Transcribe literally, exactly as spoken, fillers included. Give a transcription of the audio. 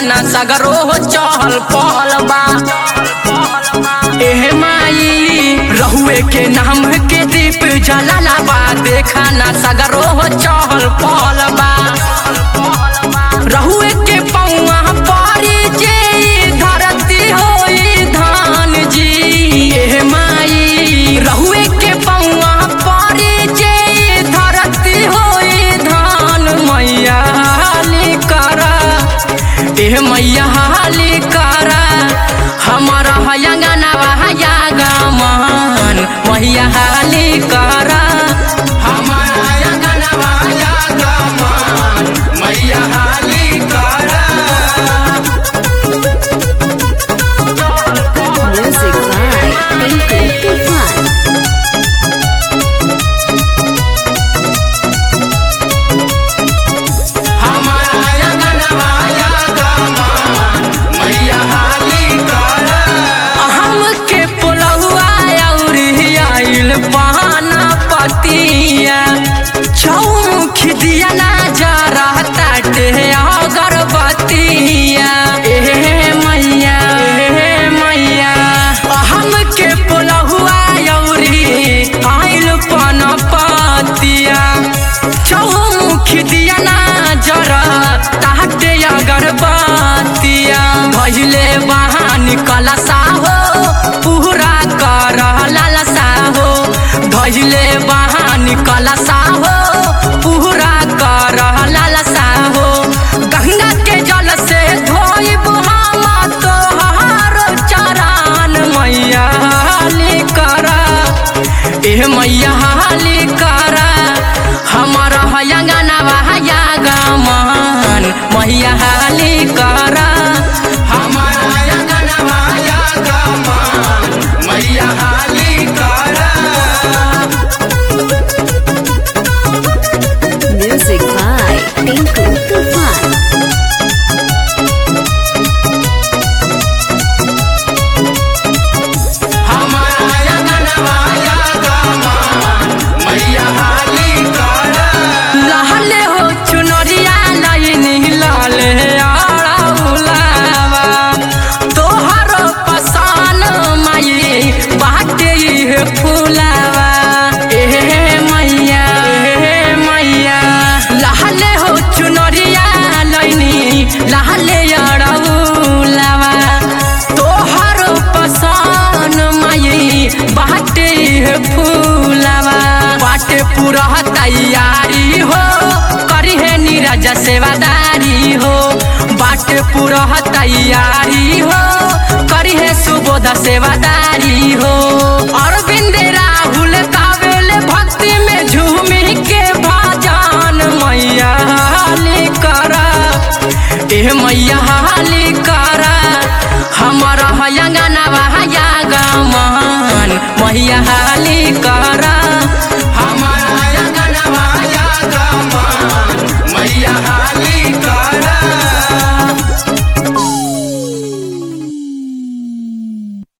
ना सगरो चहल पहल बा। एह माई रहुए के नाम के दीप जलाला बा, देखा ना सगरो चहल पहल बा। रहुए के पौआ पारी जे धरती होई धान जी। एह माई रहुए के पौआ पारी जे धरती होई धान, मैया हाली करा एह मैया हाली करा हमारा हयंगनवा हया गमन, मैया हाली करा हमारा हयंगनवा हया गमन, मैया हाली करा। Music by Tinku Tufan. पाना पतिया चौमुख दिया ना जा रहता टे अगरबत्तिया। एहे मैया एहे मैया हमके पोलहुआ यौरी आइल पाना पतिया चौमुख दिया ना जा रहता टे अगरबत्तिया। भइले बहान कलसा हो पूरा कर लालसा हो, भइले बहान कलसा हो पूरा कर लालसा हो। गंगा के जल से धोइब हम तोहार चरण, मैया हाली करा एह मैया हाली करा हमारा हयंगनवा हया गमन, मैया हाली करा हमारा हयंगनवा हया गमन, मैया हाली करा। Music by Tinku Tufan. हमारा हयंगनवा हया गमन, मैया हाली करा। लहले हो चुनरिया लाइनी लाले आड़ा उलावा, तोहर पसान माई बाटे है फुलावा। एहे मैया एहे मैया लहले हो चुनरिया लाइनी लहले आड़ा उलावा, तोहर पसान माई बाटे है फुलावा। बाटे पूरा तैयारी हो करी है नीरज सेवादारी हो, बाटे पूरा तैयारी हो करी है सुबोध सेवादारी हो। अरविंद राहुल कावेल भक्ति में झूमी के भजन, मैया हाली करा एह मैया हाली करा हमारा हयंगनवा हया गमन, मैया हाली करा।